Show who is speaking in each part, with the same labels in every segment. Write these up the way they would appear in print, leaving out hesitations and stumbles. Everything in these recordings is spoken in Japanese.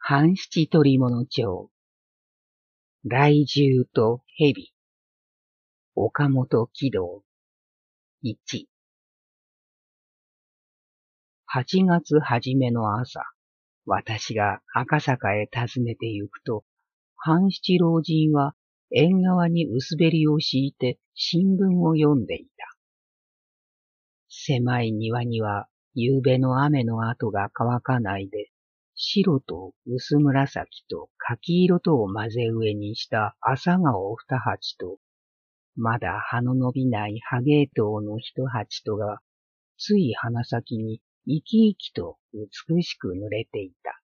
Speaker 1: 半七捕物帳。雷獣と蛇。岡本喜道。1。8月初めの朝、私が赤坂へ訪ねて行くと、半七老人は縁側に薄べりを敷いて新聞を読んでいた。狭い庭には夕べの雨の跡が乾かないで、白と薄紫と柿色とを混ぜ植えにした朝顔二鉢と、まだ葉の伸びないハゲイトウの一鉢とが、つい鼻先に生き生きと美しく濡れていた。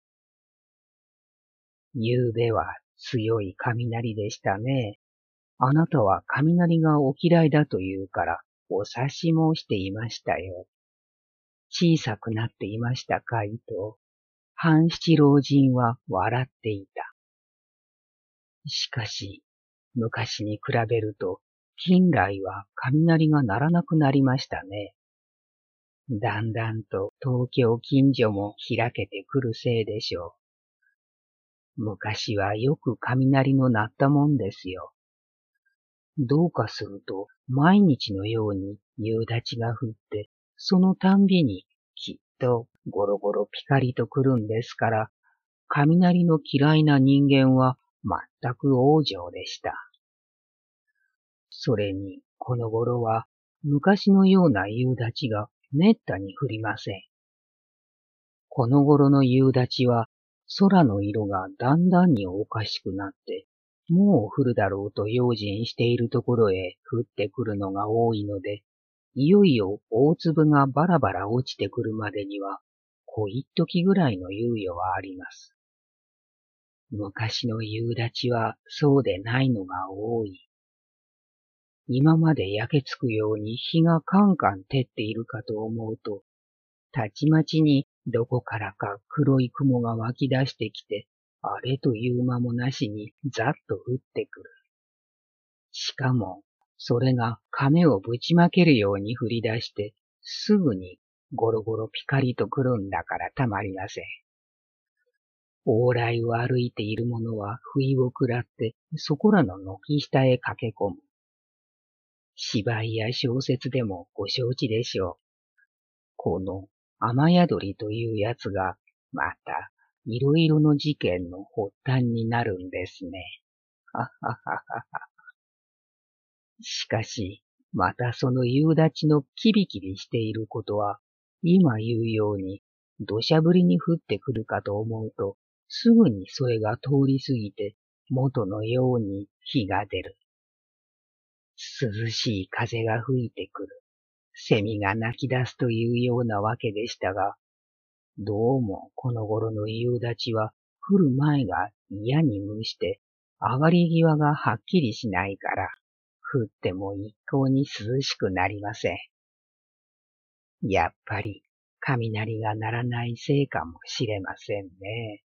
Speaker 1: 夕べは強い雷でしたね。あなたは雷がお嫌いだというからお察し申していましたよ。小さくなっていましたかいと、半七老人は笑っていた。しかし、昔に比べると、近来は雷が鳴らなくなりましたね。だんだんと東京近所も開けてくるせいでしょう。昔はよく雷の鳴ったもんですよ。どうかすると毎日のように夕立が降って、そのたんびにきっとゴロゴロピカリと来るんですから、雷の嫌いな人間は全く往生でした。それにこの頃は昔のような夕立がめったに降りません。この頃の夕立は空の色がだんだんにおかしくなって、もう降るだろうと用心しているところへ降ってくるのが多いので、いよいよ大粒がバラバラ落ちてくるまでには、小一時ぐらいの猶予はあります。昔の夕立はそうでないのが多い。今まで焼けつくように火がカンカン照っているかと思うと、たちまちにどこからか黒い雲が湧き出してきて、あれという間もなしにざっと降ってくる。しかも、それが亀をぶちまけるように降り出して、すぐにゴロゴロピカリと来るんだからたまりません。往来を歩いている者は不意を食らって、そこらの軒下へ駆け込む。芝居や小説でもご承知でしょう。この雨宿りというやつが、また、いろいろの事件の発端になるんですね。はははは。しかし、またその夕立のキビキビしていることは、今言うように、土砂降りに降ってくるかと思うと、すぐにそれが通り過ぎて、元のように日が出る。涼しい風が吹いてくる。セミが鳴き出すというようなわけでしたが、どうもこの頃の夕立は降る前が嫌に蒸して、上がり際がはっきりしないから、降っても一向に涼しくなりません。やっぱり雷が鳴らないせいかもしれませんね。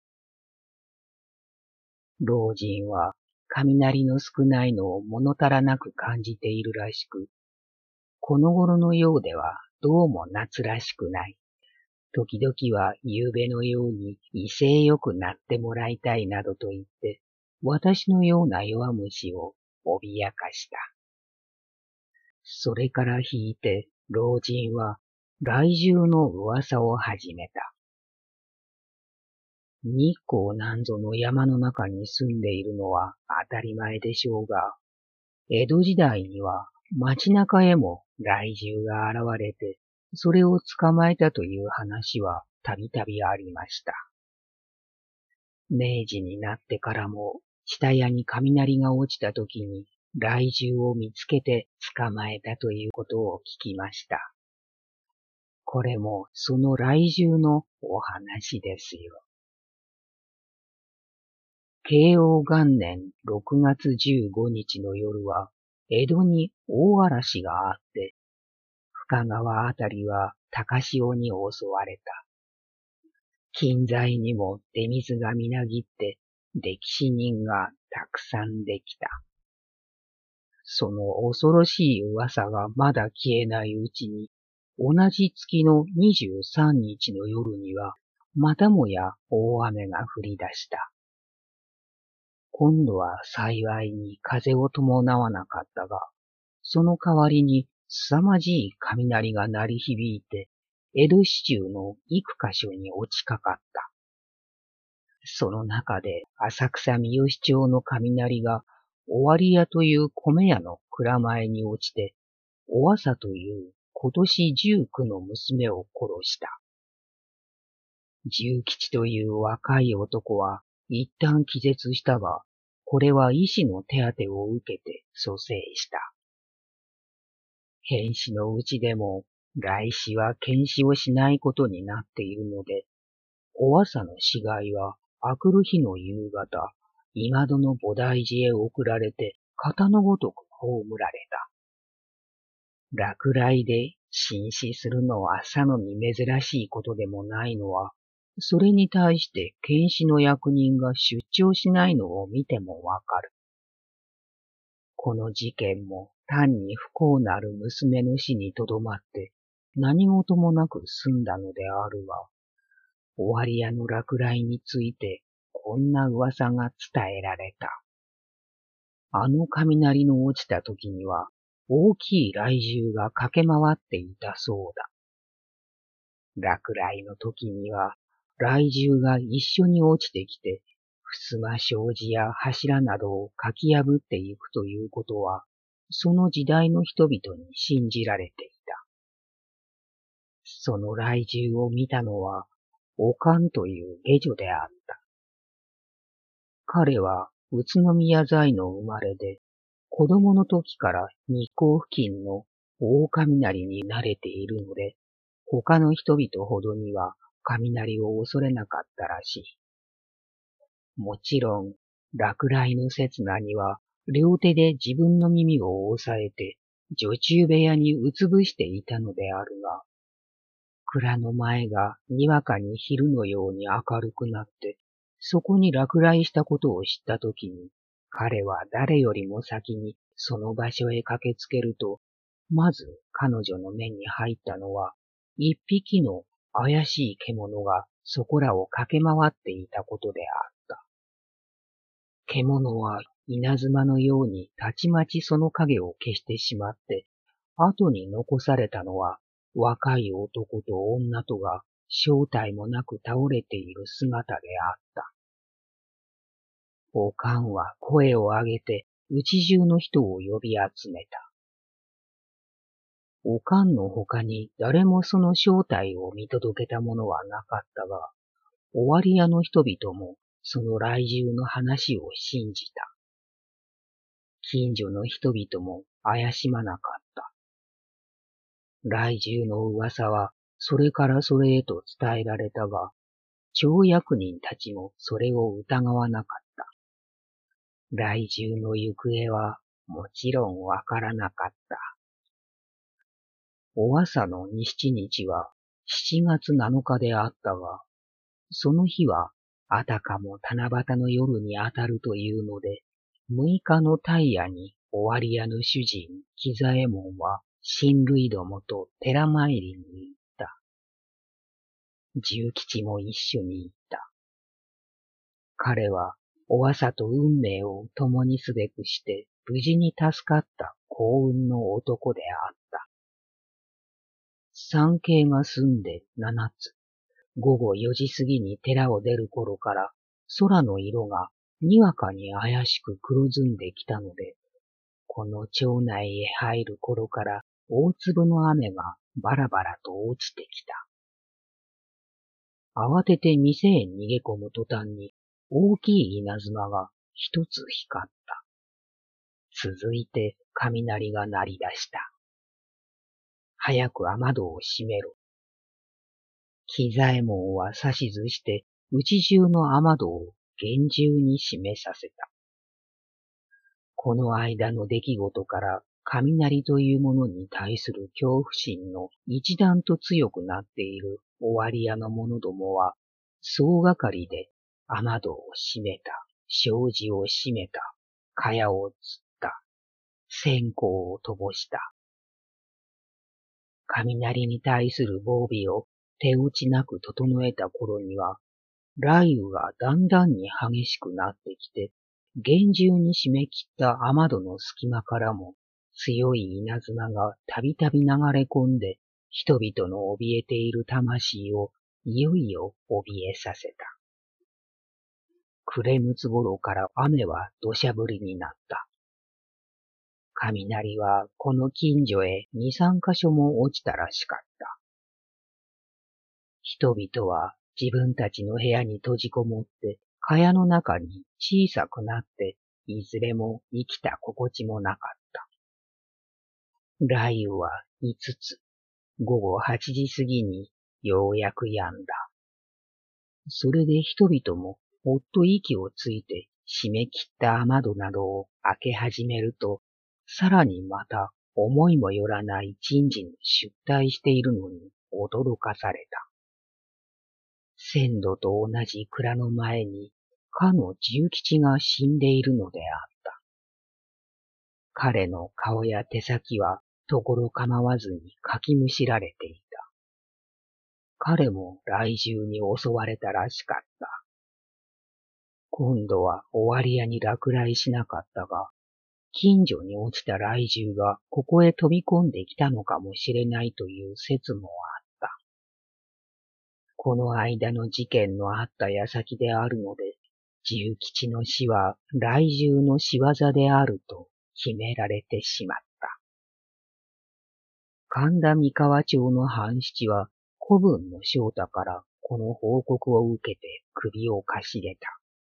Speaker 1: 老人は雷の少ないのを物足らなく感じているらしく、この頃のようではどうも夏らしくない。時々は夕べのように威勢よくなってもらいたいなどと言って、私のような弱虫を脅かした。それから引いて老人は来獣の噂を始めた。日光なんぞの山の中に住んでいるのは当たり前でしょうが、江戸時代には街中へも来獣が現れて、それを捕まえたという話はたびたびありました。明治になってからも、下屋に雷が落ちたときに来獣を見つけて捕まえたということを聞きました。これもその来獣のお話ですよ。慶応元年6月15日の夜は、江戸に大嵐があって、深川あたりは高潮に襲われた。近在にも出水がみなぎって、溺死人がたくさんできた。その恐ろしい噂がまだ消えないうちに、同じ月の23日の夜には、 またもや大雨が降り出した。今度は幸いに風を伴わなかったが、その代わりに凄まじい雷が鳴り響いて、江戸市中の幾箇所に落ちかかった。その中で浅草三好町の雷が尾張屋という米屋の蔵前に落ちて、お朝という今年19の娘を殺した。重吉という若い男は一旦気絶したが、これは医師の手当てを受けて蘇生した。変死のうちでも来死は検死をしないことになっているので、お朝の死骸は明くる日の夕方、今戸の菩提寺へ送られて型のごとく葬られた。落雷で死死するのはさのに珍しいことでもないのは、それに対して検視の役人が出張しないのを見てもわかる。この事件も単に不幸なる娘の死にとどまって何事もなく済んだのであるが、尾張屋の落雷についてこんな噂が伝えられた。あの雷の落ちた時には大きい雷獣が駆け回っていたそうだ。落雷の時には雷獣が一緒に落ちてきて、襖障子や柱などをかき破っていくということは、その時代の人々に信じられていた。その雷獣を見たのは、おかんという下女であった。彼は宇都宮在の生まれで、子供の時から日光付近の大雷に慣れているので、他の人々ほどには雷を恐れなかったらしい。もちろん、落雷の刹那には、両手で自分の耳を押さえて、女中部屋にうつぶしていたのであるが、蔵の前がにわかに昼のように明るくなって、そこに落雷したことを知ったときに、彼は誰よりも先にその場所へ駆けつけると、まず彼女の目に入ったのは、一匹の怪しい獣がそこらを駆け回っていたことであった。獣は稲妻のようにたちまちその影を消してしまって、後に残されたのは若い男と女とが正体もなく倒れている姿であった。おかんは声を上げて家中の人を呼び集めた。おかんの他に誰もその正体を見届けたものはなかったが、尾張屋の人々もその雷獣の話を信じた。近所の人々も怪しまなかった。雷獣の噂はそれからそれへと伝えられたが、町役人たちもそれを疑わなかった。雷獣の行方はもちろんわからなかった。お朝の27日は7月7日であったが、その日はあたかも七夕の夜にあたるというので、6日の大夜に尾張屋の主人、喜左衛門は親類どもと寺参りに行った。重吉も一緒に行った。彼はお朝と運命を共にすべくして無事に助かった幸運の男であった。参詣が済んで7つ、午後4時過ぎに寺を出る頃から空の色がにわかに怪しく黒ずんできたので、この町内へ入る頃から大粒の雨がバラバラと落ちてきた。慌てて店へ逃げ込む途端に大きい稲妻が一つ光った。続いて雷が鳴り出した。早く雨戸を閉めろ。喜左衛門は指図して家中の雨戸を厳重に閉めさせた。この間の出来事から雷というものに対する恐怖心の一段と強くなっている尾張屋の者どもは、総がかりで雨戸を閉めた、障子を閉めた、蚊帳をつった、線香を灯した。雷に対する防備を手打ちなく整えた頃には、雷雨がだんだんに激しくなってきて、厳重に締め切った雨戸の隙間からも強い稲妻がたびたび流れ込んで、人々の怯えている魂をいよいよ怯えさせた。暮れ六つ頃から雨は土砂降りになった。雷はこの近所へ2、3箇所も落ちたらしかった。人々は自分たちの部屋に閉じこもって、蚊帳の中に小さくなって、いずれも生きた心地もなかった。雷雨は5つ、午後8時過ぎにようやく止んだ。それで人々もほっと息をついて閉め切った雨戸などを開け始めると、さらにまた思いもよらない人事に出退しているのに驚かされた。先土と同じ蔵の前にかの重吉が死んでいるのであった。彼の顔や手先はところ構わずにかきむしられていた。彼も雷獣に襲われたらしかった。今度は終わり屋に落雷しなかったが、近所に落ちた雷獣がここへ飛び込んできたのかもしれないという説もあった。この間の事件のあった矢先であるので、重吉の死は雷獣の仕業であると決められてしまった。神田三河町の藩七は子分の翔太からこの報告を受けて首をかしげた。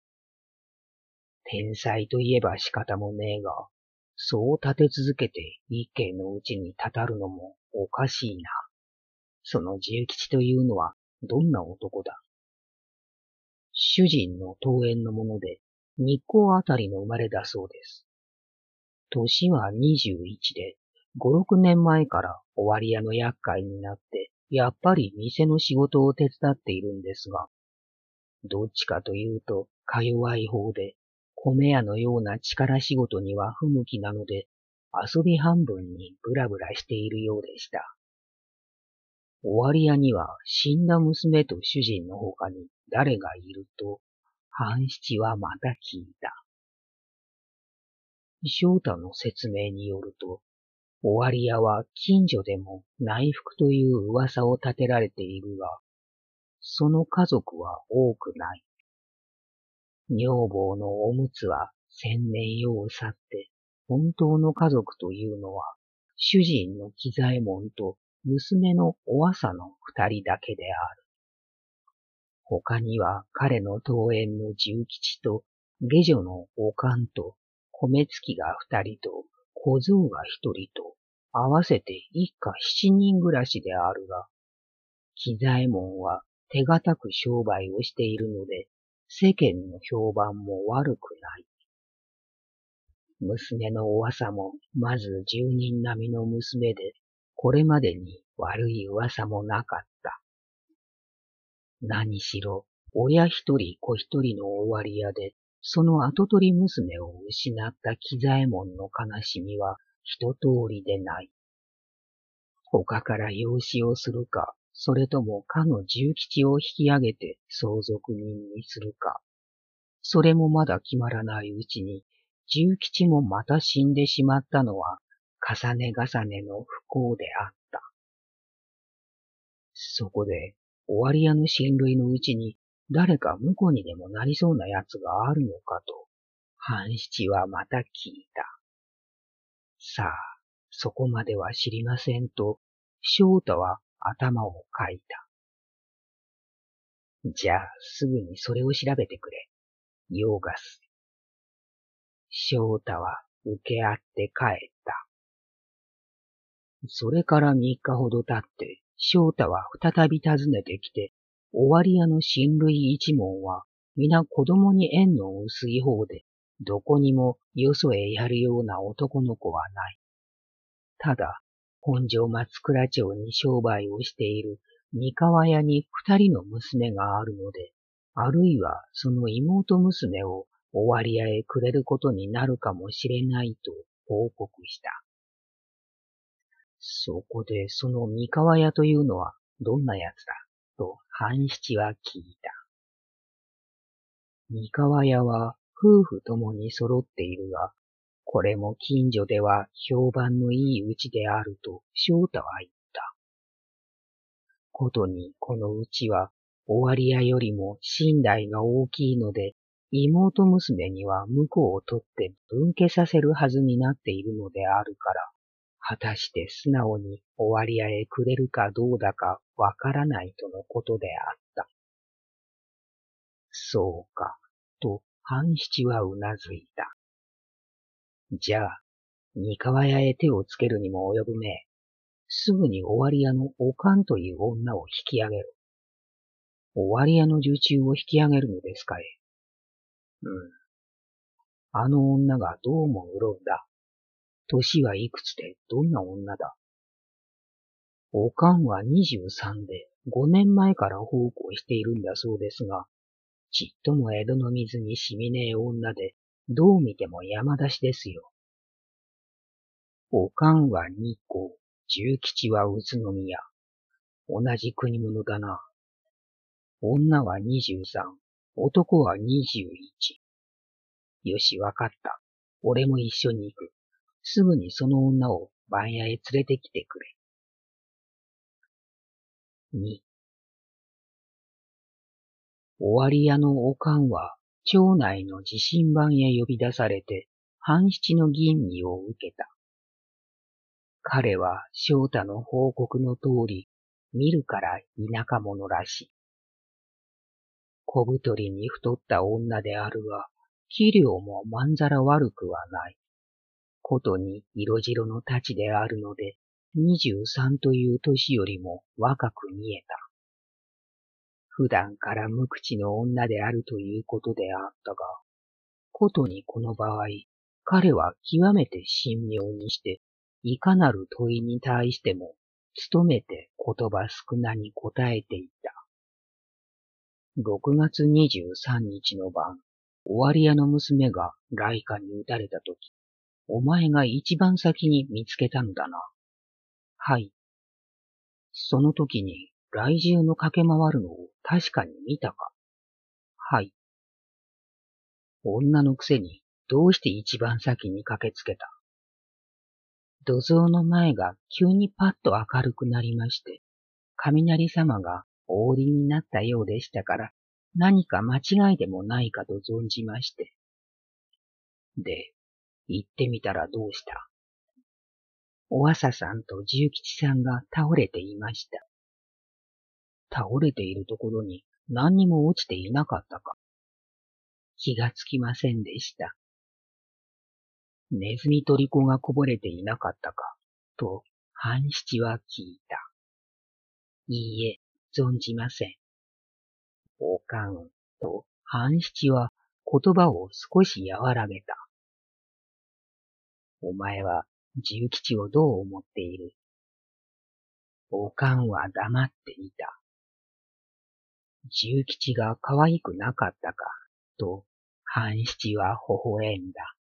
Speaker 1: 天才といえば仕方もねえが、そう立て続けて一軒のうちにたたるのもおかしいな。その重吉というのはどんな男だ。主人の遠縁のもので、日光あたりの生まれだそうです。年は21で、5、6年前から終わり屋の厄介になって、やっぱり店の仕事を手伝っているんですが、どっちかというと、か弱い方で、米屋のような力仕事には不向きなので、遊び半分にブラブラしているようでした。終わり屋には死んだ娘と主人の他に誰がいると、半七はまた聞いた。翔太の説明によると、終わり屋は近所でも内服という噂を立てられているが、その家族は多くない。女房のおむつは千年世を去って、本当の家族というのは、主人の喜左衛門と娘のお朝の二人だけである。他には彼の遠縁の重吉と下女のおかんと米月が二人と小僧が一人と合わせて一家7人暮らしであるが、喜左衛門は手堅く商売をしているので、世間の評判も悪くない。娘のお朝もまず10人並みの娘で、これまでに悪い噂もなかった。何しろ、親一人子一人の終わり屋で、その跡取り娘を失った喜左衛門の悲しみは一通りでない。他から養子をするか、それともかの重吉を引き上げて相続人にするか。それもまだ決まらないうちに、重吉もまた死んでしまったのは、重ね重ねの不幸であった。そこで、終わり屋の親類のうちに、誰か婿にでもなりそうな奴があるのかと、半七はまた聞いた。さあ、そこまでは知りませんと、翔太は頭をかいた。じゃあ、すぐにそれを調べてくれ。ヨーガス。翔太は受け合って帰った。それから3日ほど経って、翔太は再び訪ねてきて、終わり屋の親類一門は、皆子供に縁の薄い方で、どこにもよそへやるような男の子はない。ただ、本庄松倉町に商売をしている三河屋に2人の娘があるので、あるいはその妹娘を終わり屋へくれることになるかもしれないと報告した。そこでその三河屋というのはどんなやつだ。 と半七は聞いた。三河屋は夫婦ともに揃っているが、これも近所では評判のいいうちであると翔太は言った。ことにこのうちは尾張屋よりも身代が大きいので、妹娘には婿を取って分家させるはずになっているのであるから、果たして素直に尾張屋へくれるかどうだかわからないとのことであった。そうか、と半七はうなずいた。じゃあ、三河屋へ手をつけるにも及ぶめえ。すぐに尾張屋のおかんという女を引き上げろ。尾張屋の受注を引き上げるのですかい。あの女がどうもうろんだ。年はいくつでどんな女だ。おかんは23で5年前から奉公しているんだそうですが、ちっとも江戸の水にしみねえ女で、どう見ても山出しですよ。おかんは日光、重吉は宇都宮。同じ国物だな。女は23、男は21。よし、わかった。俺も一緒に行く。すぐにその女を番屋へ連れてきてくれ。2、尾張屋のおかんは、町内の自身番へ呼び出されて、半七の吟味を受けた。彼は翔太の報告の通り、見るから田舎者らしい。小太りに太った女であるが、器量もまんざら悪くはない。ことに色白の太刀であるので、23という年よりも若く見えた。普段から無口の女であるということであったが、ことにこの場合、彼は極めて神妙にして、いかなる問いに対しても、努めて言葉少なに答えていた。6月23日の晩、尾張屋の娘が雷火に撃たれたとき、お前が一番先に見つけたのだな。はい。その時に雷獣の駆け回るのを確かに見たか。はい。女のくせにどうして一番先に駆けつけた。土蔵の前が急にパッと明るくなりまして、雷様がお降りになったようでしたから、何か間違いでもないかと存じまして。で、行ってみたらどうした。お朝さんと重吉さんが倒れていました。倒れているところに何にも落ちていなかったか。気がつきませんでした。ネズミ取り子がこぼれていなかったか、と半七は聞いた。いいえ、存じません。おかん、と半七は言葉を少し和らげた。お前は重吉をどう思っている。おかんは黙っていた。重吉が可愛くなかったか、と半七は微笑んだ。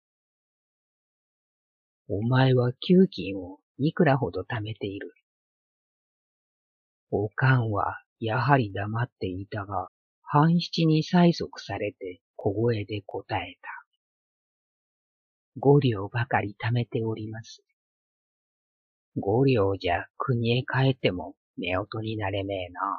Speaker 1: お前は給金をいくらほど貯めている。おかんはやはり黙っていたが、半七に催促されて小声で答えた。5両ばかり貯めております。5両じゃ国へ帰っても夫婦になれめえな。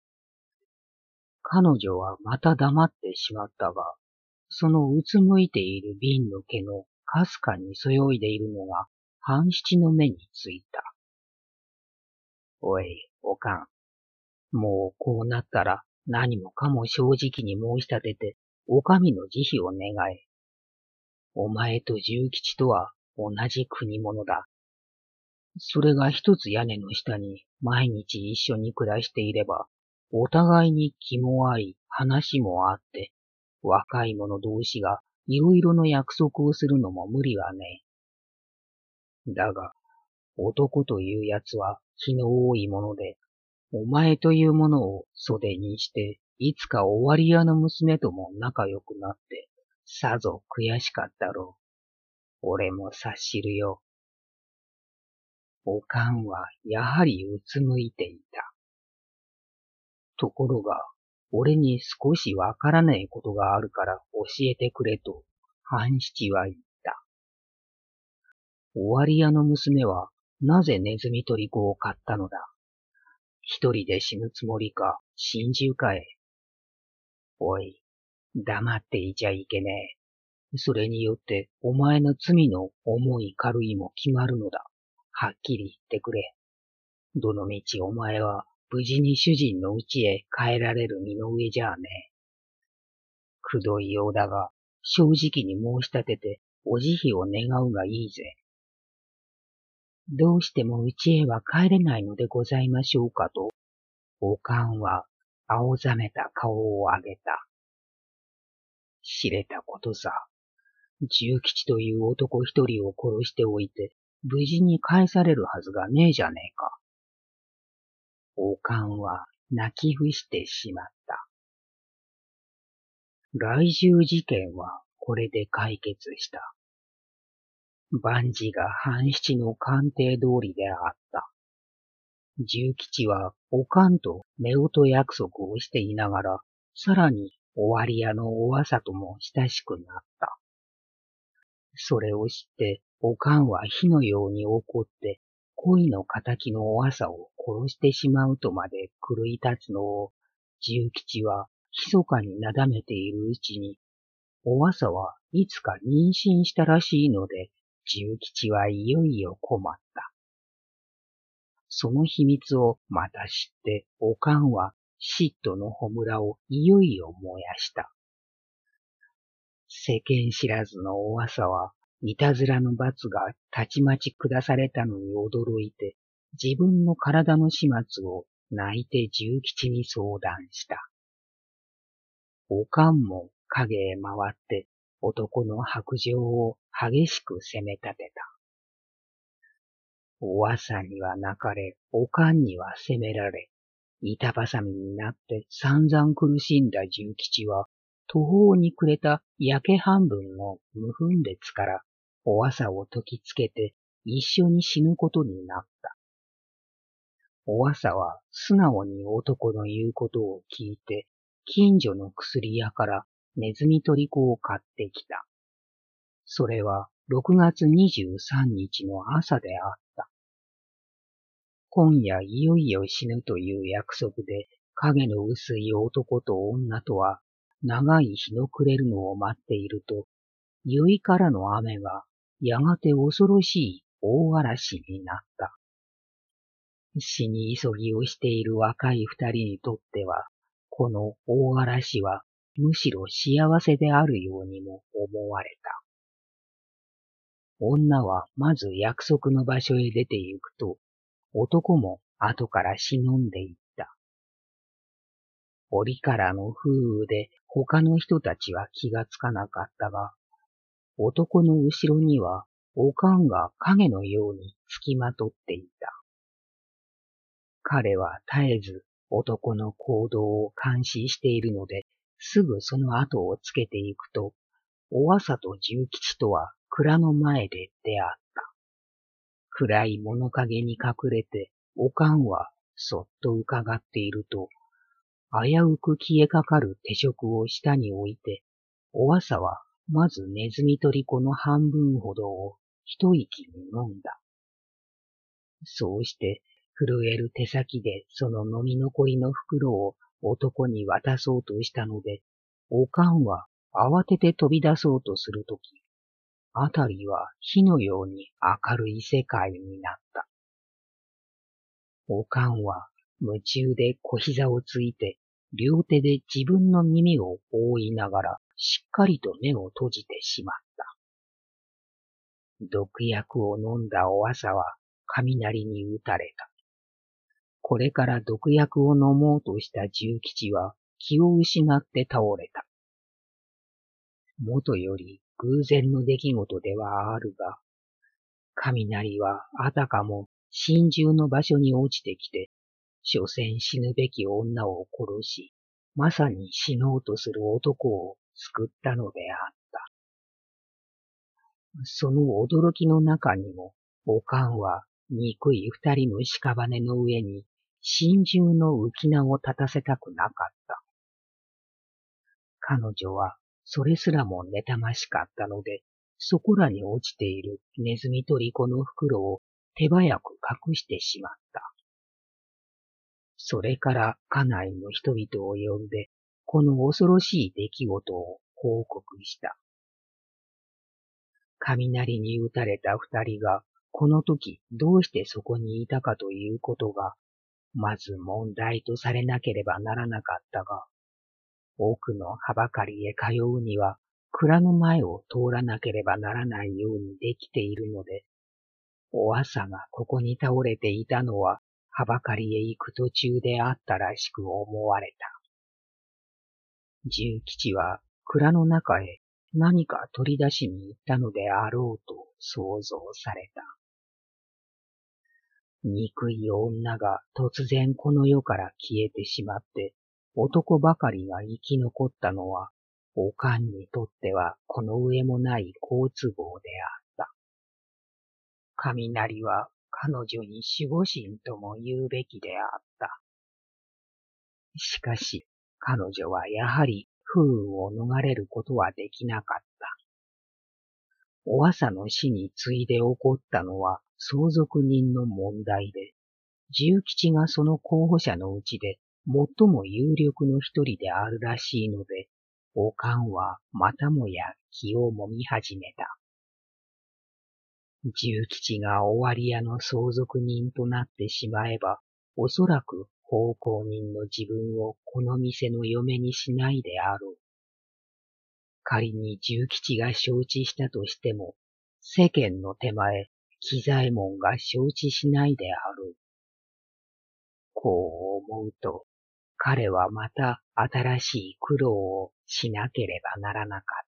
Speaker 1: 彼女はまた黙ってしまったが、そのうつむいている瓶の毛のかすかにそよいでいるのが半七の目についた。おい、おかん。もうこうなったら何もかも正直に申し立てて、お上の慈悲を願え。お前と重吉とは同じ国物だ。それが一つ屋根の下に毎日一緒に暮らしていれば、お互いに気も合い、話もあって、若い者同士がいろいろの約束をするのも無理はねえ。だが、男というやつは気の多いもので、お前というものを袖にして、いつか尾張屋の娘とも仲良くなって、さぞ悔しかったろう。俺も察しるよ。おかんはやはりうつむいていた。 ところが、俺に少しわからないことがあるから教えてくれと、半七は言った。尾張屋の娘は、なぜネズミ捕り子を買ったのだ。一人で死ぬつもりか、心中かえ。おい、黙っていちゃいけねえ。それによって、お前の罪の重い軽いも決まるのだ。はっきり言ってくれ。どのみちお前は、無事に主人の家へ帰られる身の上じゃあねえ。くどいようだが、正直に申し立てて、お慈悲を願うがいいぜ。どうしても家へは帰れないのでございましょうかと、おかんは青ざめた顔を上げた。知れたことさ。重吉という男一人を殺しておいて、無事に返されるはずがねえじゃねえか。おかんは泣き伏してしまった。来週事件はこれで解決した。万事が半七の鑑定通りであった。重吉はおかんと夫婦約束をしていながら、さらに尾張屋のお朝とも親しくなった。それを知って、おかんは火のように怒って、恋の仇のお朝を殺してしまうとまで狂い立つのを、重吉は密かになだめているうちに、お朝はいつか妊娠したらしいので、重吉はいよいよ困った。その秘密をまた知って、おかんは嫉妬の炎をいよいよ燃やした。世間知らずのお朝は、いたずらの罰がたちまち下されたのに驚いて、自分の体の始末を泣いて重吉に相談した。おかんも影へ回って男の白状を激しく責め立てた。お朝には泣かれ、おかんには責められ、板挟みになって散々苦しんだ重吉は、途方に暮れた焼け半分の無分別からお朝を解きつけて一緒に死ぬことになった。お朝は素直に男の言うことを聞いて、近所の薬屋からネズミ捕り子を買ってきた。それは6月23日の朝であった。今夜いよいよ死ぬという約束で、影の薄い男と女とは長い日の暮れるのを待っていると、宵からの雨がやがて恐ろしい大嵐になった。死に急ぎをしている若い二人にとっては、この大嵐はむしろ幸せであるようにも思われた。女はまず約束の場所へ出て行くと、男も後から忍んでいった。折からの風雨で他の人たちは気がつかなかったが、男の後ろにはおかんが影のようにつきまとっていた。彼は絶えず男の行動を監視しているので、すぐその後をつけていくと、お朝と重吉とは蔵の前で出会った。暗い物陰に隠れて、おかんはそっと伺っていると、危うく消えかかる手食を下に置いて、お朝はまずネズミ捕り子の半分ほどを一息に飲んだ。そうして震える手先でその飲み残りの袋を男に渡そうとしたので、おかんは慌てて飛び出そうとするとき、あたりは火のように明るい世界になった。おかんは夢中で小膝をついて、両手で自分の耳を覆いながらしっかりと目を閉じてしまった。毒薬を飲んだお朝は雷に打たれた。これから毒薬を飲もうとした重吉は気を失って倒れた。もとより偶然の出来事ではあるが、雷はあたかも心中の場所に落ちてきて、所詮死ぬべき女を殺し、まさに死のうとする男を救ったのであった。その驚きの中にも、おかんは憎い二人の屍の上に心中の浮き名を立たせたくなかった。彼女はそれすらも妬ましかったので、そこらに落ちているネズミ捕り子の袋を手早く隠してしまった。それから家内の人々を呼んで、この恐ろしい出来事を報告した。雷に打たれた二人が、この時どうしてそこにいたかということが、まず問題とされなければならなかったが、奥のはばかりへ通うには、蔵の前を通らなければならないようにできているので、お朝がここに倒れていたのは、はばかりへ行く途中であったらしく思われた。重吉は蔵の中へ何か取り出しに行ったのであろうと想像された。憎い女が突然この世から消えてしまって、男ばかりが生き残ったのは、おかんにとってはこの上もない好都合であった。雷は彼女に守護神とも言うべきであった。しかし、彼女はやはり不運を逃れることはできなかった。お朝の死に次いで起こったのは相続人の問題で、重吉がその候補者のうちで最も有力の一人であるらしいので、おかんはまたもや気をもみ始めた。重吉が尾張屋の相続人となってしまえば、おそらく奉公人の自分をこの店の嫁にしないであろう。仮に重吉が承知したとしても、世間の手前、喜左衛門が承知しないであろう。こう思うと、彼はまた新しい苦労をしなければならなかった。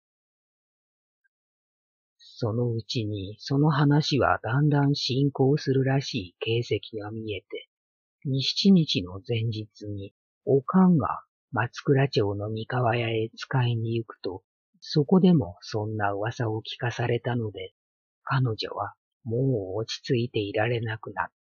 Speaker 1: そのうちにその話はだんだん進行するらしい形跡が見えて、七日の前日におかんが松倉町の三河屋へ使いに行くと、そこでもそんな噂を聞かされたので、彼女はもう落ち着いていられなくなった。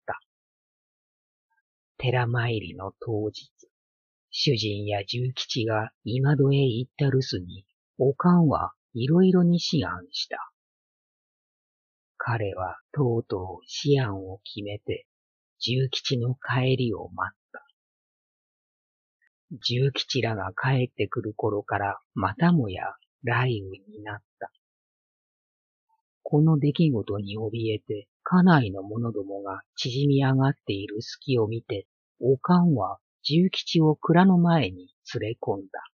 Speaker 1: 寺参りの当日、主人や重吉が今戸へ行った留守に、おかんはいろいろに思案した。彼はとうとう思案を決めて、重吉の帰りを待った。重吉らが帰ってくる頃からまたもや雷雨になった。この出来事に怯えて家内の者どもが縮み上がっている隙を見て、おかんは重吉を蔵の前に連れ込んだ。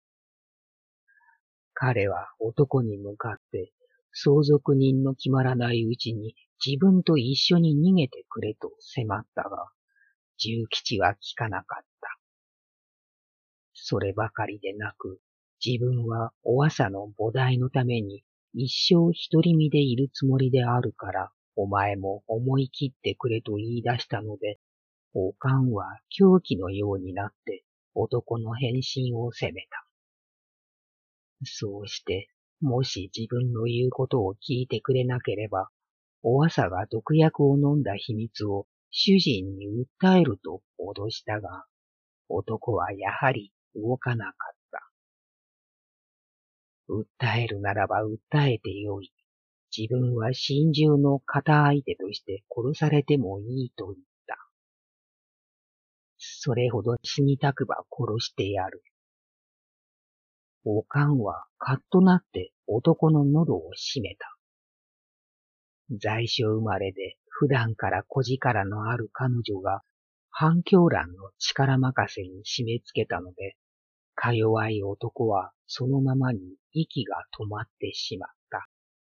Speaker 1: 彼は男に向かって、相続人の決まらないうちに自分と一緒に逃げてくれと迫ったが、重吉は聞かなかった。そればかりでなく、自分はお朝の菩提のために一生独り身でいるつもりであるから、お前も思い切ってくれと言い出したので、おかんは狂気のようになって男の変身を責めた。そうして、もし自分の言うことを聞いてくれなければ、お朝が毒薬を飲んだ秘密を主人に訴えると脅したが、男はやはり動かなかった。訴えるならば訴えてよい。自分は心中の片相手として殺されてもいいと言った。それほど死にたくば殺してやる。おかんはカッとなって男の喉を締めた。在所生まれで普段から小力のある彼女が反響欄の力任せに締め付けたので、か弱い男はそのままに息が止まってしまった。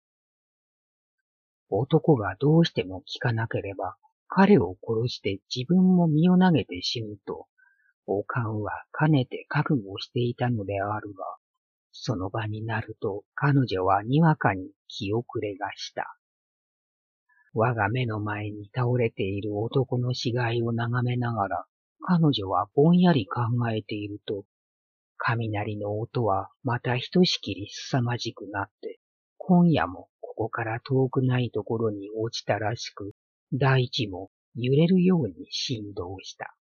Speaker 1: 男がどうしても聞かなければ、彼を殺して自分も身を投げて死ぬと、おかんはかねて覚悟していたのであるが、その場になると彼女はにわかに気遅れがした。我が目の前に倒れている男の死骸を眺めながら、彼女はぼんやり考えていると、雷の音はまたひとしきり凄まじくなって、今夜もここから遠くないところに落ちたらしく、大地も揺れるように振動した。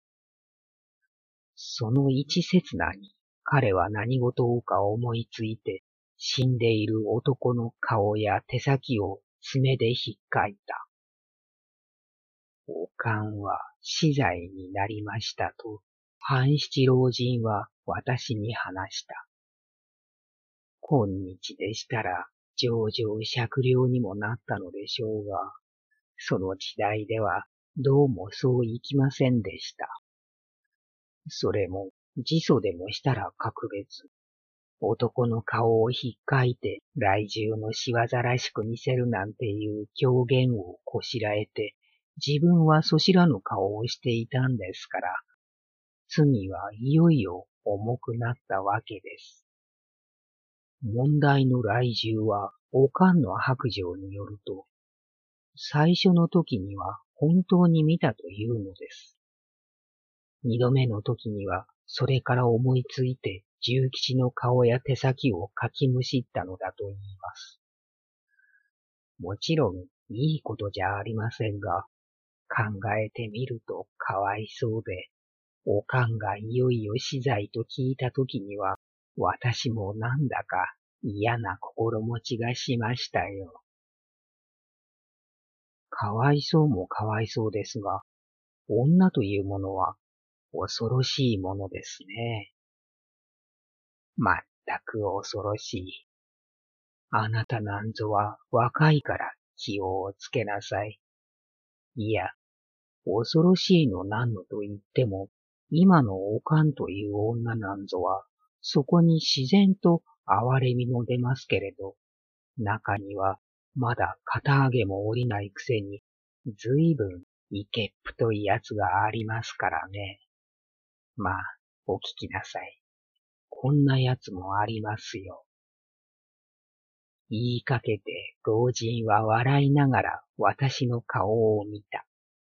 Speaker 1: その一刹那に彼は何事をか思いついて、死んでいる男の顔や手先を爪でひっかいた。おかんは死罪になりましたと、半七老人は私に話した。今日でしたら、上々酌量にもなったのでしょうが、その時代ではどうもそういきませんでした。それも自訴でもしたら格別。男の顔をひっかいて来従の仕業らしく見せるなんていう狂言をこしらえて、自分はそしらぬ顔をしていたんですから、罪はいよいよ重くなったわけです。問題の来従は、おかんの白状によると、最初の時には本当に見たというのです。二度目の時には、それから思いついて、重吉の顔や手先をかきむしったのだと言います。もちろん、いいことじゃありませんが、考えてみるとかわいそうで、おかんがいよいよ死罪と聞いたときには、私もなんだか嫌な心持ちがしましたよ。かわいそうもかわいそうですが、女というものは恐ろしいものですね。まったく恐ろしい。あなたなんぞは若いから気をつけなさい。いや、恐ろしいのなんのと言っても、今のおかんという女なんぞは、そこに自然と哀れみも出ますけれど、中にはまだ肩上げも下りないくせに、ずいぶんイケっぷといやつがありますからね。まあ、お聞きなさい。こんなやつもありますよ。言いかけて老人は笑いながら私の顔を見た。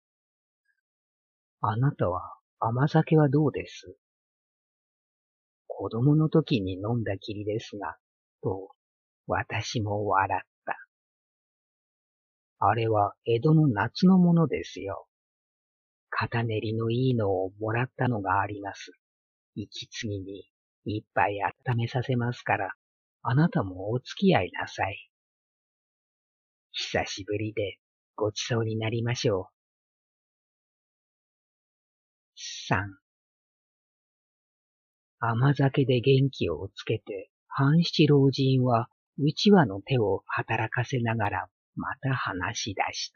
Speaker 1: あなたは甘酒はどうです？子供の時に飲んだきりですが、と私も笑った。あれは江戸の夏のものですよ。肩練りのいいのをもらったのがあります。息継ぎに一杯温めさせますから、あなたもお付き合いなさい。久しぶりでごちそうになりましょう。3、甘酒で元気をつけて、半七老人はうちわの手を働かせながらまた話し出した。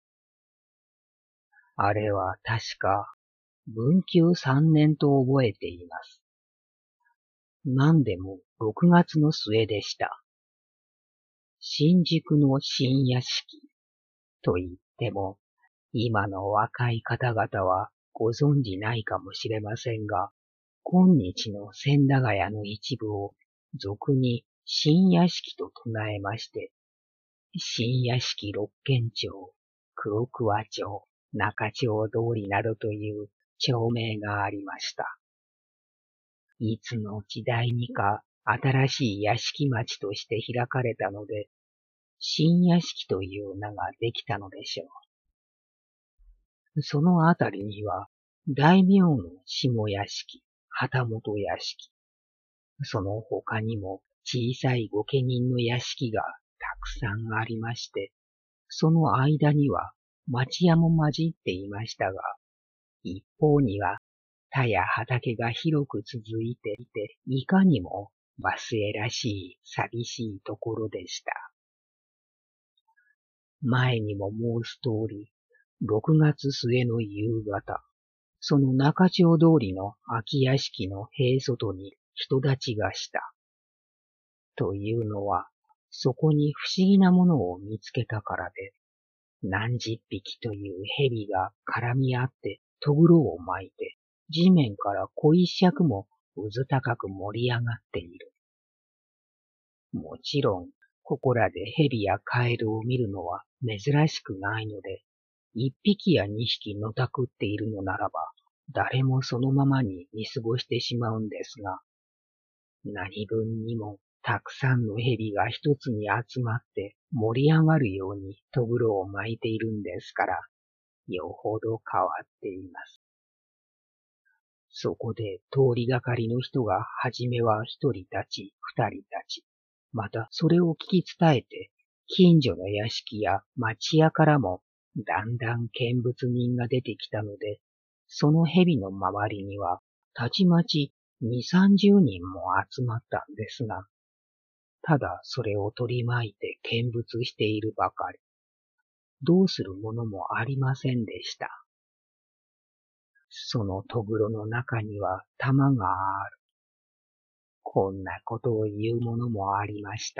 Speaker 1: あれは確か文久3年と覚えています。何でも6月の末でした。新宿の新屋敷と言っても、今の若い方々はご存じないかもしれませんが、今日の千駄ヶ谷の一部を俗に新屋敷と唱えまして、新屋敷六軒町、黒桑町、中町通りなどという町名がありました。いつの時代にか新しい屋敷町として開かれたので、新屋敷という名ができたのでしょう。そのあたりには、大名の下屋敷、旗本屋敷、その他にも小さい御家人の屋敷がたくさんありまして、その間には町屋も混じっていましたが、一方には田や畑が広く続いていて、いかにもバスへらしい寂しいところでした。前にも申す通り、6月末の夕方、その中町通りの空き屋敷の塀外に人立ちがした。というのは、そこに不思議なものを見つけたからで、何十匹という蛇が絡み合ってとぐろを巻いて、地面から小一尺もうず高く盛り上がっている。もちろん、ここらで蛇やカエルを見るのは珍しくないので、一匹や二匹のたくっているのならば、誰もそのままに見過ごしてしまうんですが、何分にもたくさんの蛇が一つに集まって盛り上がるようにとぐろを巻いているんですから、よほど変わっています。 そこで通りがかりの人がはじめは一人立ち、二人立ち、またそれを聞き伝えて、近所の屋敷や町屋からもだんだん見物人が出てきたので、その蛇の周りにはたちまち二三十人も集まったんですが、ただそれを取り巻いて見物しているばかり。どうするものもありませんでした。そのとぐろの中には玉がある。こんなことを言うものもありました。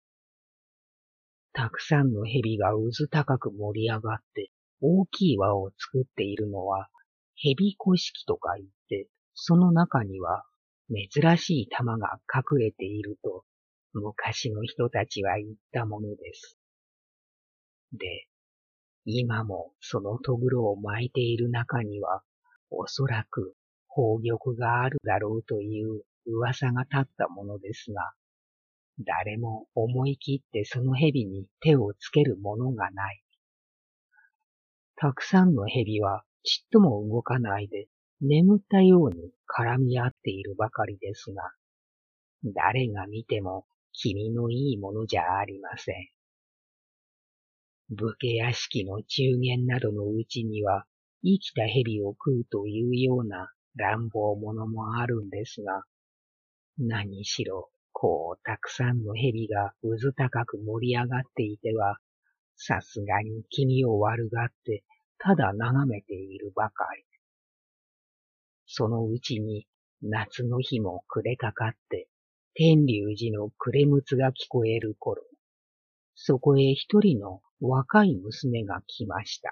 Speaker 1: たくさんの蛇が渦高く盛り上がって大きい輪を作っているのは蛇古式とか言って、その中には珍しい玉が隠れていると昔の人たちは言ったものです。で、今もそのとぐろを巻いている中にはおそらく宝玉があるだろうという噂が立ったものですが、誰も思い切ってその蛇に手をつけるものがない。たくさんの蛇はちっとも動かないで眠ったように絡み合っているばかりですが、誰が見ても気味のいいものじゃありません。武家屋敷の中間などのうちには生きた蛇を食うというような乱暴者もあるんですが、何しろこうたくさんの蛇が渦高く盛り上がっていては、さすがに気味を悪がってただ眺めているばかり。そのうちに夏の日も暮れかかって、天龍寺の暮れむつが聞こえる頃、そこへ一人の若い娘が来ました。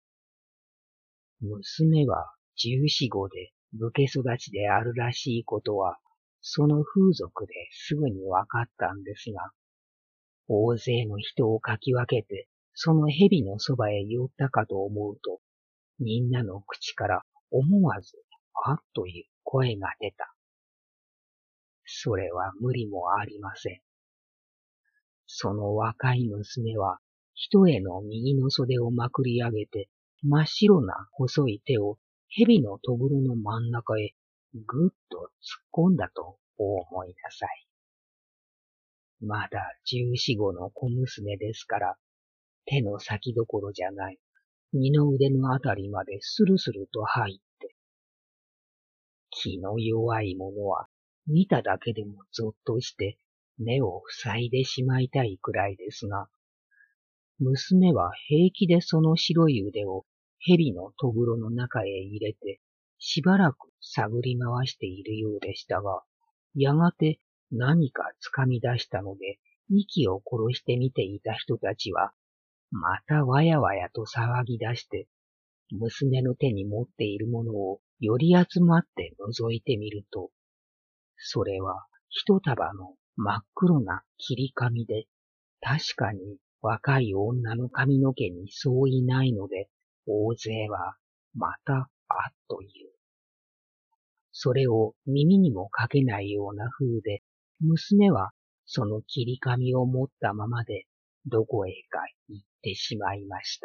Speaker 1: 娘は14、15で武家育ちであるらしいことは、その風俗ですぐにわかったんですが、大勢の人をかき分けて、その蛇のそばへ寄ったかと思うと、みんなの口から思わず、あっという声が出た。それは無理もありません。その若い娘は、一重の右の袖をまくり上げて、真っ白な細い手を蛇のとぐろの真ん中へぐっと突っ込んだとお思いなさい。まだ14、15の小娘ですから、手の先どころじゃない、二の腕のあたりまでスルスルと入って、気の弱い者は見ただけでもぞっとして目を塞いでしまいたいくらいですが、娘は平気でその白い腕を蛇のとぐろの中へ入れて、しばらく探り回しているようでしたが、やがて何か掴み出したので、息を殺して見ていた人たちは、またわやわやと騒ぎ出して、娘の手に持っているものをより集まって覗いてみると、それは一束の真っ黒な切り紙で、確かに若い女の髪の毛に相違ないので、大勢はまたあっという。それを耳にもかけないような風で、娘はその切り紙を持ったままでどこへか行ってしまいました。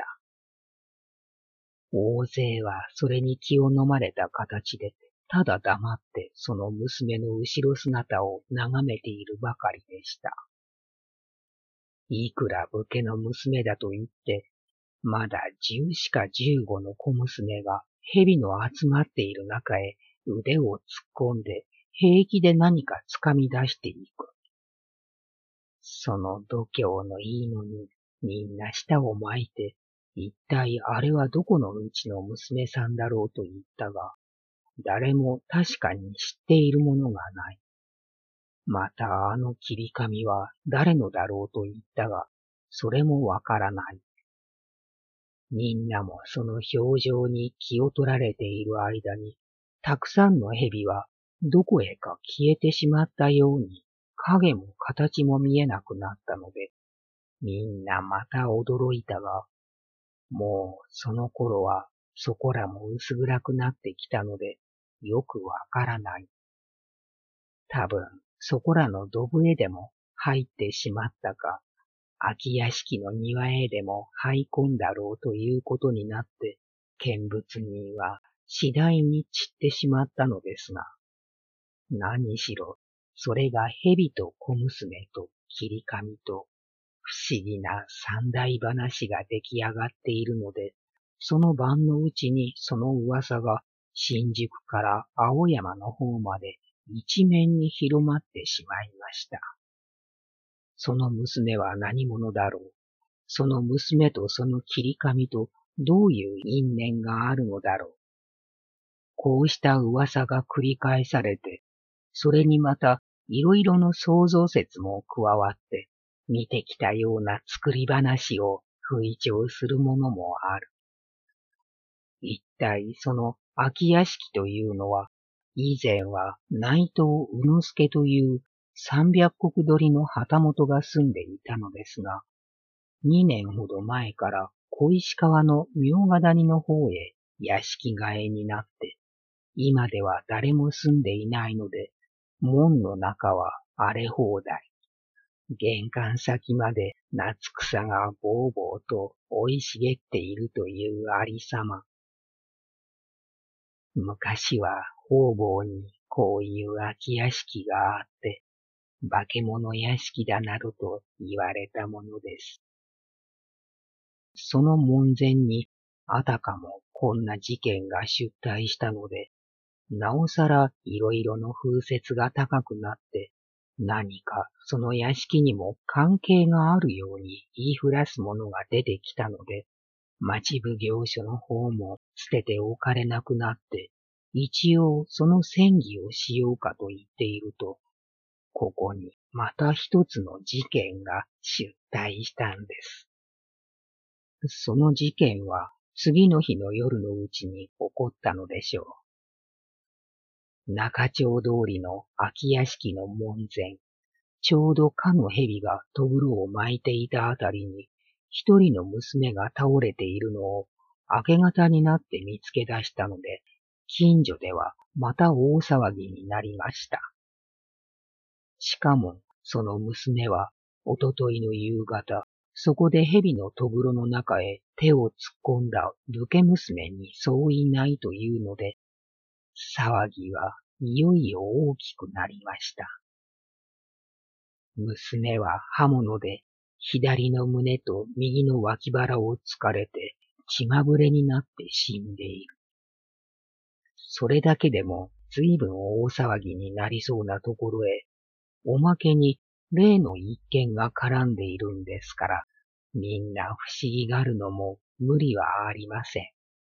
Speaker 1: 大勢はそれに気を飲まれた形で、ただ黙ってその娘の後ろ姿を眺めているばかりでした。いくら武家の娘だと言って、まだ14か15の小娘が蛇の集まっている中へ腕を突っ込んで平気で何か掴み出していく。その度胸のいいのにみんな舌を巻いて、一体あれはどこのうちの娘さんだろうと言ったが、誰も確かに知っているものがない。またあの切り紙は誰のだろうと言ったが、それもわからない。みんなもその表情に気を取られている間に、たくさんの蛇はどこへか消えてしまったように、影も形も見えなくなったので、みんなまた驚いたが、もうその頃はそこらも薄暗くなってきたので、よくわからない。多分そこらのドブへでも入ってしまったか、空き屋敷の庭へでも這い込んだろうということになって、見物人は次第に散ってしまったのですが、何にしろ、それが蛇と小娘と切り紙と不思議な三大話が出来上がっているので、その晩のうちにその噂が新宿から青山の方まで一面に広まってしまいました。その娘は何者だろう。その娘とその切り紙とどういう因縁があるのだろう。こうした噂が繰り返されて、それにまたいろいろの想像説も加わって、見てきたような作り話を吹聴するものもある。一体その空き屋敷というのは、以前は内藤宇之助という300石取りの旗本が住んでいたのですが、2年ほど前から小石川の茗ヶ谷の方へ屋敷替えになって、今では誰も住んでいないので、門の中は荒れ放題。玄関先まで夏草がぼうぼうと生い茂っているというありさま。昔は方々にこういう空き屋敷があって、化け物屋敷だなどと言われたものです。その門前にあたかもこんな事件が出題したので、なおさらいろいろの風説が高くなって、何かその屋敷にも関係があるように言いふらすものが出てきたので、町奉行所の方も捨てておかれなくなって、一応その戦議をしようかと言っていると、ここにまた一つの事件が出題したんです。その事件は次の日の夜のうちに起こったのでしょう。中町通りの空き屋敷の門前、ちょうどかの蛇がとぐろを巻いていたあたりに、一人の娘が倒れているのを明け方になって見つけ出したので、近所ではまた大騒ぎになりました。しかも、その娘は、おとといの夕方、そこで蛇のとぐろの中へ手を突っ込んだ武家娘に相違ないというので、騒ぎはいよいよ大きくなりました。娘は刃物で左の胸と右の脇腹を突かれて血まぶれになって死んでいる。それだけでも随分大騒ぎになりそうなところへ、おまけに例の一件が絡んでいるんですから、みんな不思議がるのも無理はありません。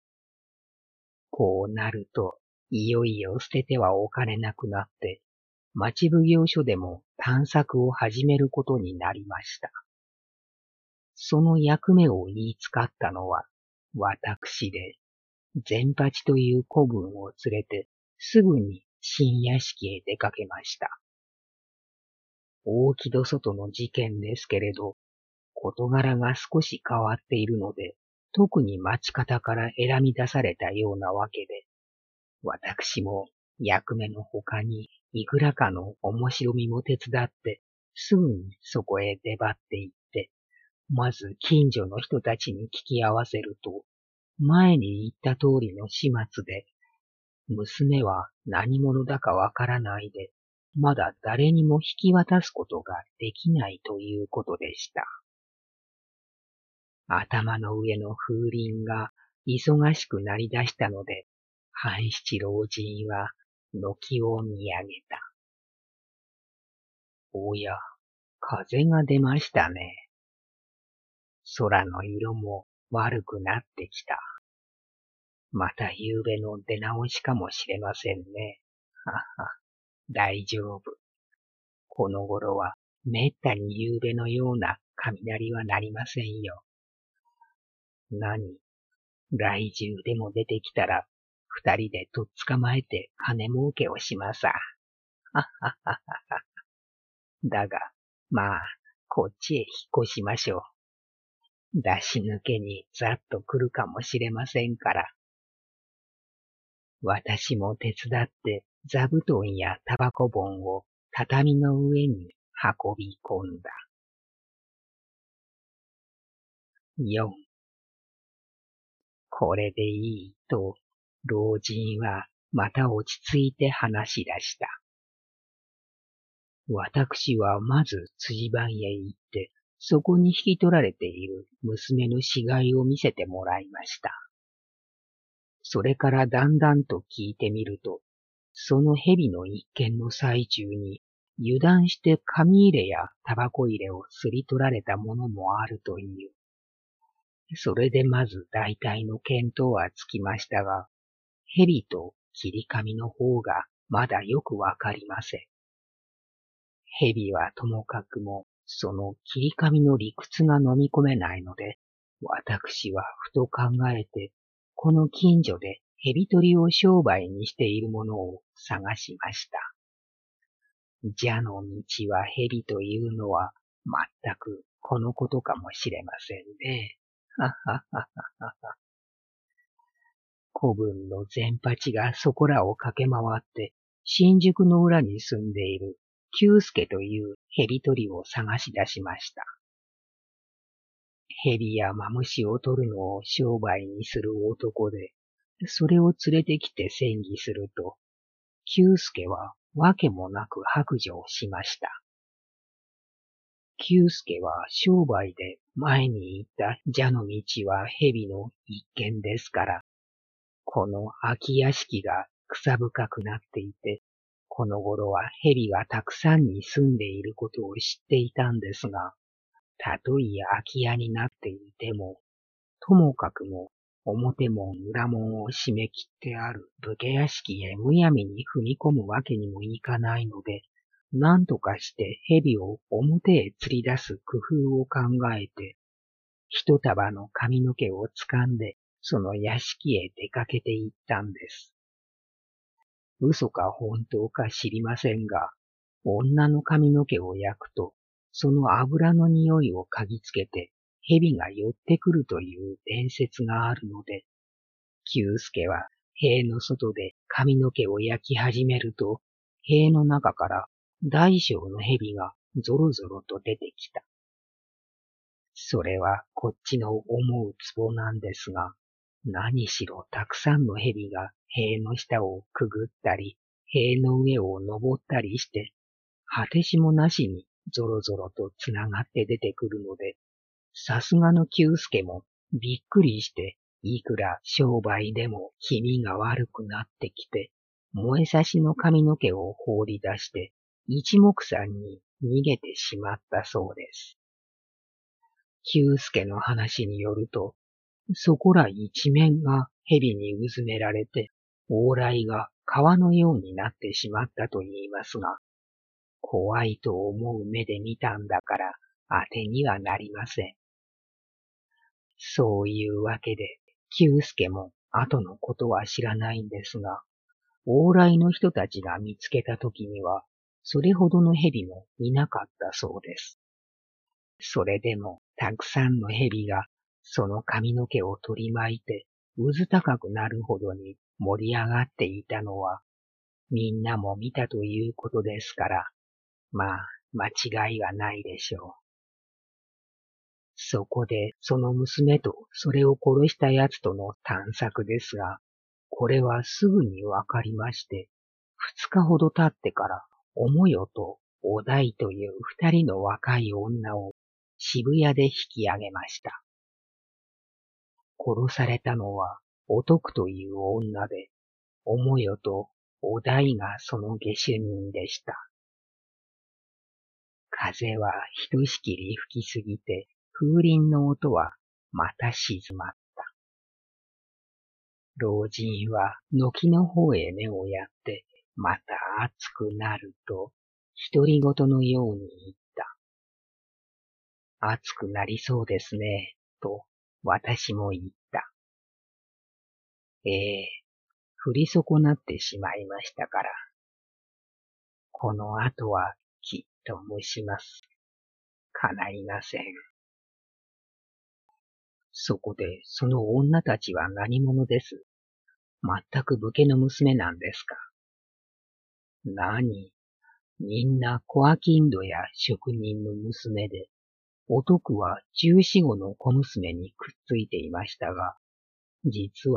Speaker 1: こうなると、いよいよ捨ててはおかれなくなって、町奉行所でも探索を始めることになりました。その役目を言いつかったのは、私で、善八という子分を連れて、すぐに新屋敷へ出かけました。大木戸外の事件ですけれど、事柄が少し変わっているので、特に町方から選び出されたようなわけで、私も役目の他にいくらかの面白みも手伝って、すぐにそこへ出張って行って、まず近所の人たちに聞き合わせると、前に言った通りの始末で、娘は何者だかわからないで、まだ誰にも引き渡すことができないということでした。頭の上の風鈴が忙しくなりだしたので、半七老人は軒を見上げた。おや、風が出ましたね。空の色も悪くなってきた。また夕べの出直しかもしれませんね。はは、大丈夫。この頃はめったに夕べのような雷はなりませんよ。何、来獣でも出てきたら、二人でとっ捕まえて金儲けをしまさ。はっはっはっは。だが、まあ、こっちへ引っ越しましょう。出し抜けにざっと来るかもしれませんから。私も手伝って座布団やタバコ盆を畳の上に運び込んだ。4、これでいいと老人はまた落ち着いて話し出した。私はまず辻番へ行って、そこに引き取られている娘の死骸を見せてもらいました。それからだんだんと聞いてみると、その蛇の一件の最中に、油断して紙入れやタバコ入れをすり取られたものもあるという。それでまず大体の見当はつきましたが、蛇と切り紙の方がまだよくわかりません。蛇はともかくも、その切り紙の理屈が飲み込めないので、私はふと考えて、この近所で蛇取りを商売にしているものを探しました。蛇の道は蛇というのは、全くこのことかもしれませんね。ははははは。子分の善八がそこらを駆け回って、新宿の裏に住んでいる久助という蛇取りを探し出しました。蛇やマムシを取るのを商売にする男で、それを連れてきて戦議すると、久助はわけもなく白状しました。久助は商売で前に言った蛇の道は蛇の一見ですから、この空き屋敷が草深くなっていて、この頃は蛇がたくさんに住んでいることを知っていたんですが、たとえ空き家になっていても、ともかくも表門裏門を閉め切ってある武家屋敷へむやみに踏み込むわけにもいかないので、何とかして蛇を表へ釣り出す工夫を考えて、一束の髪の毛を掴んで、その屋敷へ出かけて行ったんです。嘘か本当か知りませんが、女の髪の毛を焼くと、その油の匂いを嗅ぎつけて、蛇が寄ってくるという伝説があるので、久助は塀の外で髪の毛を焼き始めると、塀の中から大小の蛇がぞろぞろと出てきた。それはこっちの思うツボなんですが、何しろたくさんの蛇が塀の下をくぐったり、塀の上を登ったりして、果てしもなしにぞろぞろとつながって出てくるので、さすがの久助もびっくりして、いくら商売でも気味が悪くなってきて、燃えさしの髪の毛を放り出して、一目散に逃げてしまったそうです。久助の話によると、そこら一面が蛇にうずめられて、往来が川のようになってしまったと言いますが、怖いと思う目で見たんだから、当てにはなりません。そういうわけで、久助も後のことは知らないんですが、往来の人たちが見つけたときには、それほどの蛇もいなかったそうです。それでも、たくさんの蛇が、その髪の毛を取り巻いて、渦高くなるほどに盛り上がっていたのは、みんなも見たということですから、まあ、間違いはないでしょう。そこで、その娘とそれを殺した奴との探索ですが、これはすぐにわかりまして、2日ほど経ってから、おもよとおだいという2人の若い女を渋谷で引き上げました。殺されたのは、おとくという女で、おもよとおだいがその下手人でした。風はひとしきり吹きすぎて、風鈴の音はまた静まった。老人は軒の方へ目をやって、また暑くなると、独り言のように言った。暑くなりそうですね、と私も言った。降り損なってしまいましたから。この後はきっと蒸します。叶いません。そこでその女たちは何者です。全く武家の娘なんですか。何、みんな小商人や職人の娘で、男は14、15の小娘にくっついていましたが、実は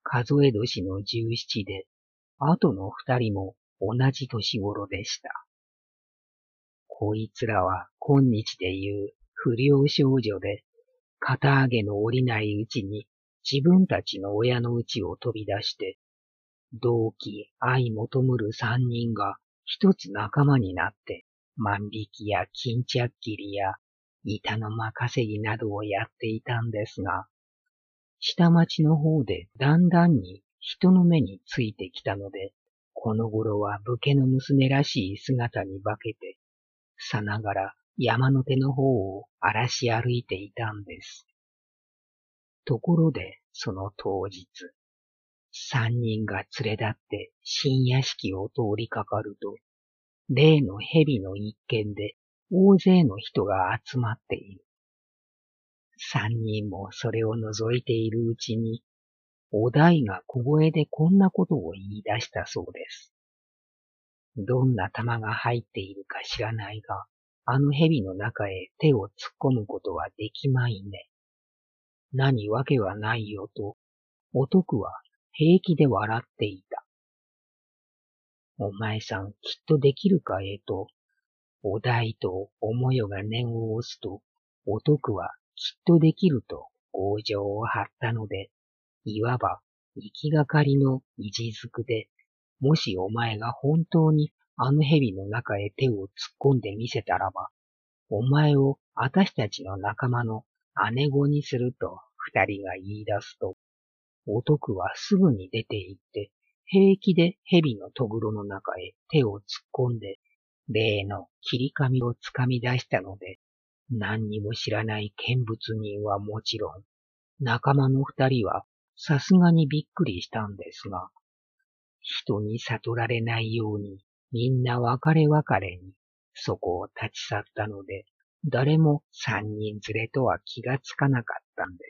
Speaker 1: 数え年の17で、あとの二人も同じ年頃でした。こいつらは今日で言う不良少女で、肩上げの下りないうちに自分たちの親の家を飛び出して、同期相求むる三人が一つ仲間になって、万引きや巾着切りや板の間稼ぎなどをやっていたんですが、下町の方でだんだんに人の目についてきたので、この頃は武家の娘らしい姿に化けて、さながら山の手の方を荒らし歩いていたんです。ところで、その当日、三人が連れ立って新屋敷を通りかかると、例の蛇の一件で大勢の人が集まっている。三人もそれを覗いているうちに、お代が小声でこんなことを言い出したそうです。どんな玉が入っているか知らないが、あの蛇の中へ手を突っ込むことはできまいね。何わけはないよと、お徳は平気で笑っていた。お前さんきっとできるかと、お代とおもよが念を押すと、お徳はきっとできると強情を張ったので、いわば行きがかりの意地づくで、もしお前が本当にあの蛇の中へ手を突っ込んでみせたらば、お前をあたしたちの仲間の姉子にすると二人が言い出すと、お徳はすぐに出て行って、平気で蛇のとぐろの中へ手を突っ込んで、例の切り紙をつかみ出したので、何にも知らない見物人はもちろん、仲間の二人はさすがにびっくりしたんですが、人に悟られないようにみんな別れ別れにそこを立ち去ったので、誰も三人連れとは気がつかなかったんです。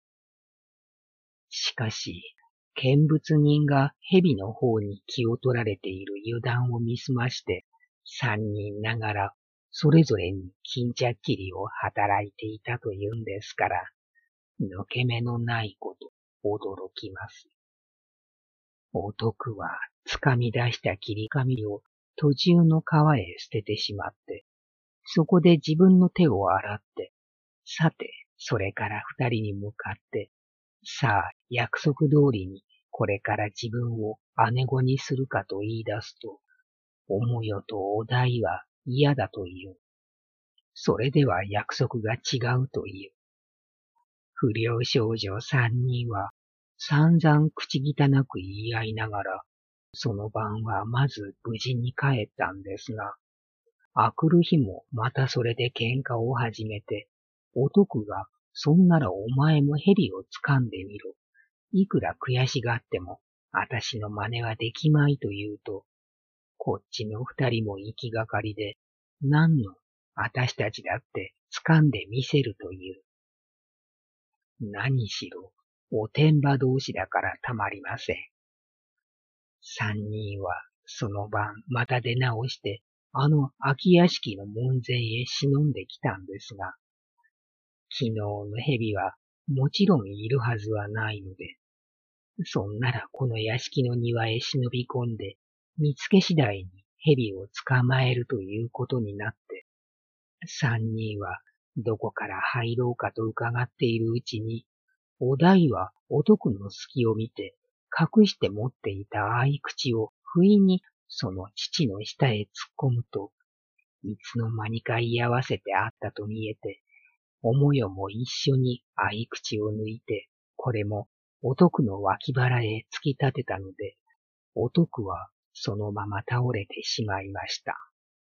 Speaker 1: しかし、見物人が蛇の方に気を取られている油断を見すまして、三人ながらそれぞれに巾着切りを働いていたというんですから、抜け目のないこと驚きます。お徳は掴み出した切り紙を途中の川へ捨ててしまって、そこで自分の手を洗って、さて、それから二人に向かって、さあ、約束通りにこれから自分を姉子にするかと言い出すと、おもよとお代は嫌だと言う。それでは約束が違うと言う。不良少女三人は散々口汚く言い合いながら、その晩はまず無事に帰ったんですが、あくる日もまたそれで喧嘩を始めて、お徳がそんならお前も蛇を掴んでみろ。いくら悔しがっても、あたしの真似はできまいと言うと、こっちの二人も行きがかりで、何の、あたしたちだって掴んでみせるという。何しろ、おてんば同士だからたまりません。三人はその晩また出直して、あの空き屋敷の門前へ忍んできたんですが、昨日の蛇はもちろんいるはずはないので、そんならこの屋敷の庭へ忍び込んで、見つけ次第に蛇を捕まえるということになって、三人はどこから入ろうかと伺っているうちに、お代はお徳の隙を見て、隠して持っていた合口を不意にその父の下へ突っ込むと、いつの間にか居合わせてあったと見えて、おもよも一緒に合口を抜いて、これもお徳の脇腹へ突き立てたので、お徳はそのまま倒れてしまいました。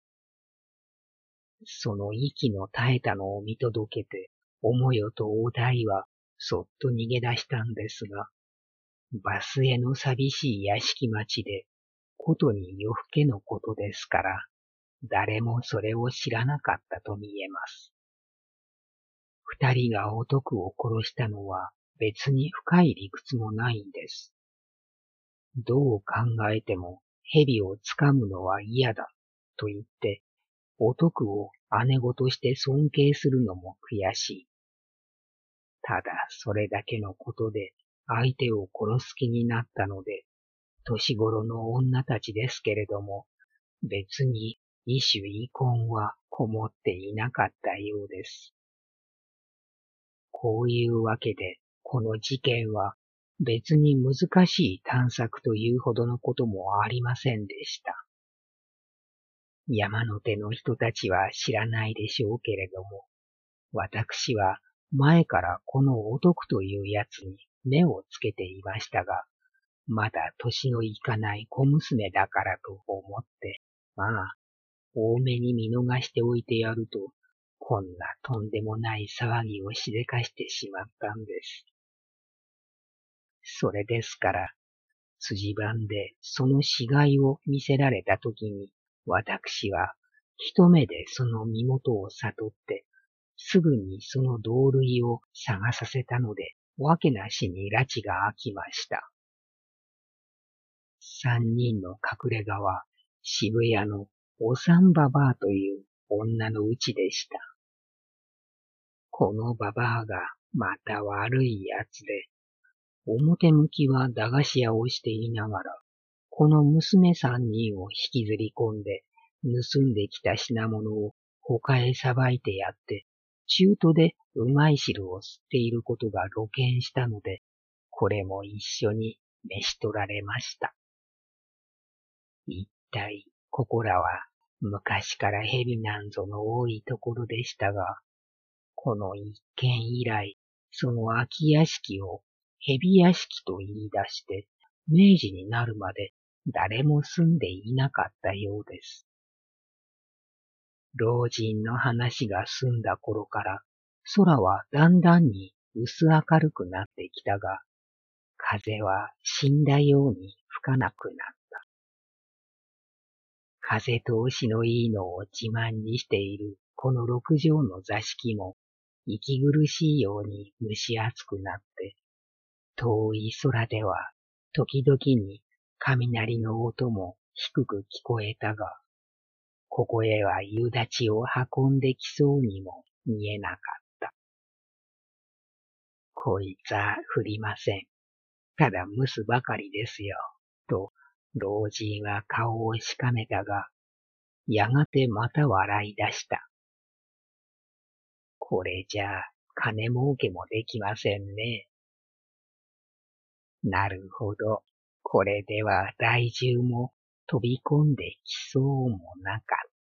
Speaker 1: その息の絶えたのを見届けて、おもよとお代はそっと逃げ出したんですが、バスへの寂しい屋敷町で、ことに夜更けのことですから、誰もそれを知らなかったと見えます。二人がお徳を殺したのは別に深い理屈もないんです。どう考えても蛇を掴むのは嫌だと言って、お徳を姉子として尊敬するのも悔しい。ただそれだけのことで、 相手を殺す気になったので、年頃の女たちですけれども、別に異種遺恨はこもっていなかったようです。こういうわけで、この事件は別に難しい探索というほどのこともありませんでした。山の手の人たちは知らないでしょうけれども、私は前からこのお徳というやつに目をつけていましたが、まだ年のいかない小娘だからと思って、まあ、多めに見逃しておいてやると、こんなとんでもない騒ぎをしでかしてしまったんです。それですから、辻番でその死骸を見せられたときに、私は一目でその身元を悟って、すぐにその同類を探させたので、わけなしに拉致が開きました。三人の隠れ家は渋谷のおさんばばあという女のうちでした。このばばあがまた悪いやつで、表向きは駄菓子屋をしていながら、この娘三人を引きずり込んで、盗んできた品物を他へさばいてやって、中途でうまい汁を吸っていることが露見したので、これも一緒に召し取られました。一体、ここらは昔から蛇なんぞの多いところでしたが、この一件以来、その空き屋敷を蛇屋敷と言い出して、明治になるまで誰も住んでいなかったようです。老人の話が済んだ頃から、空はだんだんに薄明るくなってきたが、風は死んだように吹かなくなった。風通しのいいのを自慢にしているこの六畳の座敷も、息苦しいように蒸し暑くなって、遠い空では時々に雷の音も低く聞こえたが、ここへは夕立を運んできそうにも見えなかった。こいつは降りません。ただ蒸すばかりですよ。と、老人は顔をしかめたが、やがてまた笑い出した。これじゃあ、金儲けもできませんね。なるほど。これでは大獣も飛び込んできそうもなかった。